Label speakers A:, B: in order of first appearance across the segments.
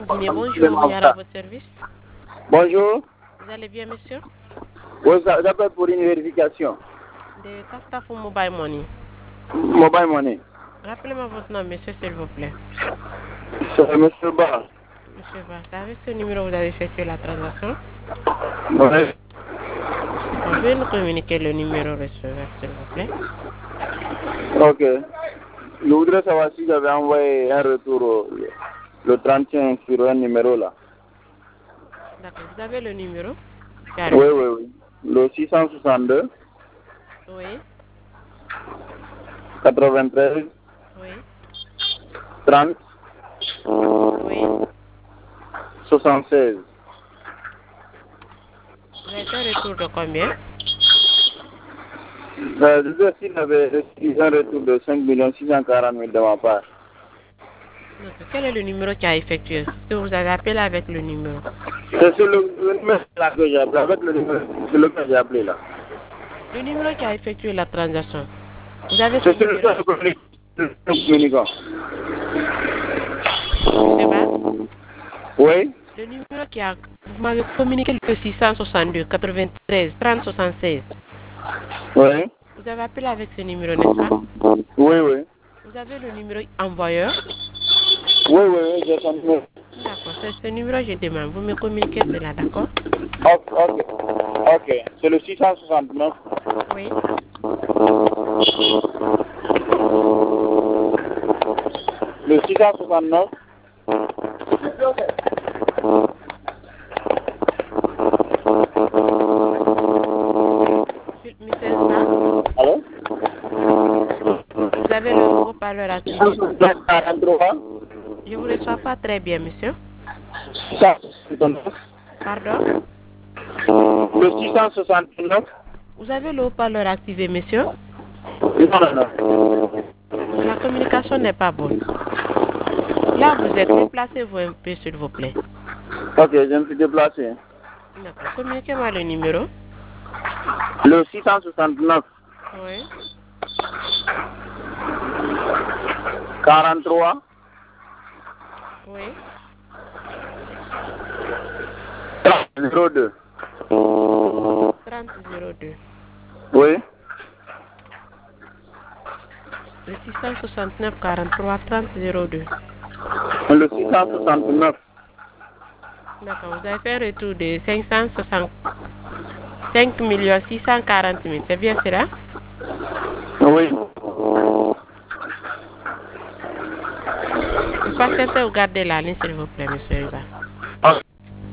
A: Guinée, bonjour, Mouyala à votre service.
B: Bonjour.
A: Vous allez bien, monsieur?
B: Oui, j'appelle pour une vérification.
A: De Castafou Mobile Money.
B: Mobile money.
A: Rappelez-moi votre nom, monsieur, s'il vous plaît.
B: C'est Monsieur Ba.
A: Monsieur Ba, c'est avec ce numéro vous avez effectué la transaction?
B: Oui.
A: Vous pouvez nous communiquer le numéro receveur, s'il vous plaît?
B: Ok. Je voudrais savoir si j'avais envoyé un retour le 31 sur un numéro là.
A: D'accord, vous avez le numéro?
B: Oui. Le 662
A: Oui.
B: 93
A: Oui.
B: 30
A: Oui.
B: 76.
A: Vous avez fait un retour de combien?
B: Je veux s'il avait reçu un retour de 5 640 000 de ma part.
A: D'accord. Quel est le numéro qui a effectué? Si vous avez appelé avec le numéro.
B: C'est sur le numéro là que j'ai appelé, avec le numéro sur lequel j'ai appelé là.
A: Le numéro qui a effectué la transaction. Vous avez ce
B: C'est sur
A: numéro?
B: le communicant.
A: Monsieur Ba?
B: Oui.
A: Le numéro qui a... Vous m'avez communiqué le 662 93 30 76.
B: Oui.
A: Vous avez appelé avec ce numéro, n'est-ce pas?
B: Oui.
A: Vous avez le numéro envoyeur?
B: Oui, j'ai son numéro.
A: D'accord, c'est ce numéro que je demande. Vous me communiquez cela, d'accord?
B: Ok. C'est le 669.
A: Oui.
B: Le 669.
A: Monsieur Ba?
B: Allô?
A: Vous avez le haut-parleur activé?
B: 643.
A: Je ne vous reçois pas très bien, monsieur.
B: 669.
A: Pardon?
B: Le 669.
A: Vous avez le haut-parleur activé, monsieur?
B: Non.
A: La communication n'est pas bonne. Là, vous êtes déplacez-vous un peu, s'il vous plaît.
B: Ok, je me suis déplacé.
A: D'accord. Communiquez-moi le numéro.
B: Le 669.
A: Oui.
B: 43.
A: Oui.
B: 02.
A: 3002.
B: Oui.
A: Le 669 43 3002.
B: Le 669.
A: D'accord. Vous avez fait un retour de 565 640 000. C'est bien cela?
B: Oui.
A: Vous patientez ou gardez la ligne, s'il vous plaît, monsieur Riva.
B: Ok.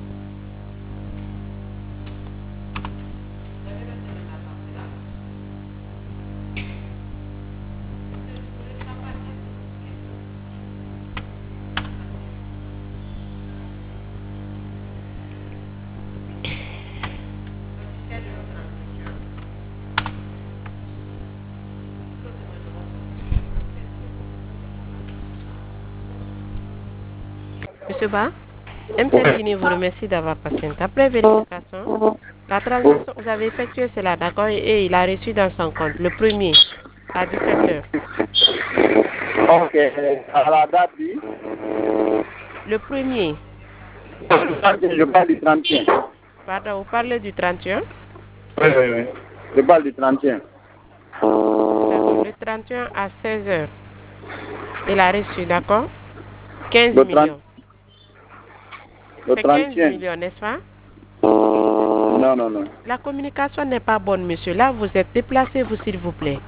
A: Monsieur Ba, MTN Guinée vous remercie d'avoir patienté. Après vérification, la transaction, vous avez effectué cela, d'accord, et il a reçu dans son compte le premier à 17h.
B: Ok. À la date du.
A: Le premier,
B: Je parle du 31.
A: pardon, vous parlez du 31?
B: Oui. Je parle du 31.
A: D'accord, le 31 à 16h. Il a reçu, d'accord, 15
B: Le 30.
A: millions.
B: Le
A: C'est 15
B: 31.
A: millions, n'est-ce pas?
B: Non.
A: La communication n'est pas bonne, monsieur. Là, vous êtes déplacé, vous, s'il vous plaît.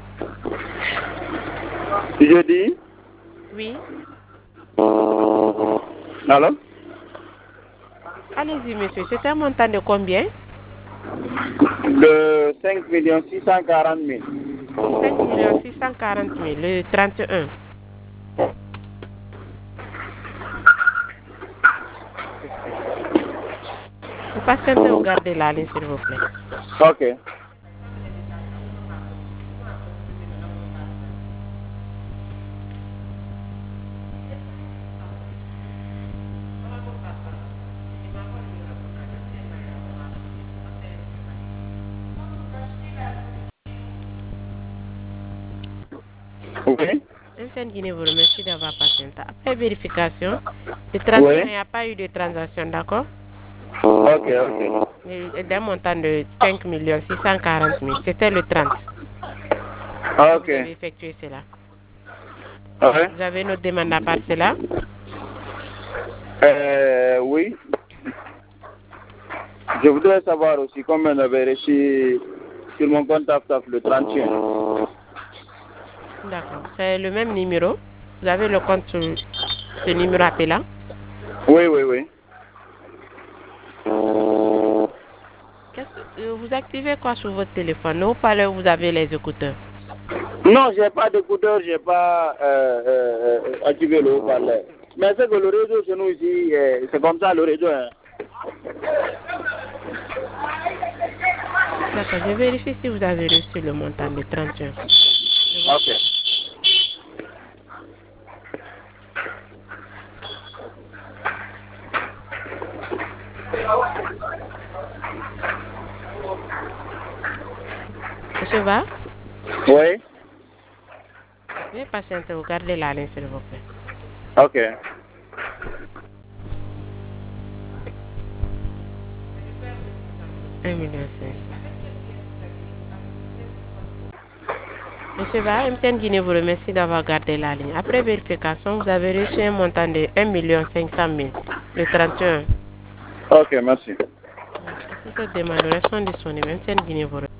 B: Je dis.
A: Oui.
B: Allô?
A: Allez-y, monsieur. C'est un montant de combien?
B: De 5 640 000.
A: 5 640 000, le 31. Vous patientez ou gardez la ligne, s'il vous plaît.
B: Ok. Oui.
A: MTN Guinée vous remercie d'avoir patienté. Après vérification, le transfert, il n'y a pas eu de transaction, d'accord?
B: Ok.
A: D'un montant de 5 640 000. C'était le 30.
B: Ok.
A: Vous avez effectué cela.
B: Ouais.
A: Vous avez notre demande à part cela?
B: Oui. Je voudrais savoir aussi combien on avait reçu sur mon compte TAF le 31.
A: D'accord. C'est le même numéro. Vous avez le compte sur ce numéro appelant?
B: Oui.
A: Vous activez quoi sur votre téléphone? Ou parlez, vous avez les écouteurs?
B: Non, j'ai pas d'écouteurs, j'ai pas activé le haut-parleur. Mais c'est que le réseau chez nous ici, c'est comme ça le réseau. Hein.
A: D'accord, je vérifie si vous avez reçu le montant de 31.
B: Ok.
A: Monsieur Va?
B: Oui.
A: Veuillez patienter, vous gardez la ligne s'il vous plaît.
B: Ok.
A: $1,5 million. Monsieur Va, MTN Guinée vous remercie d'avoir gardé la ligne. Après vérification, vous avez reçu un montant de 1,5 million le 31.
B: Ok, merci.
A: Merci. Pour cette demande, restons disponibles. MTN Guinée vous remercie.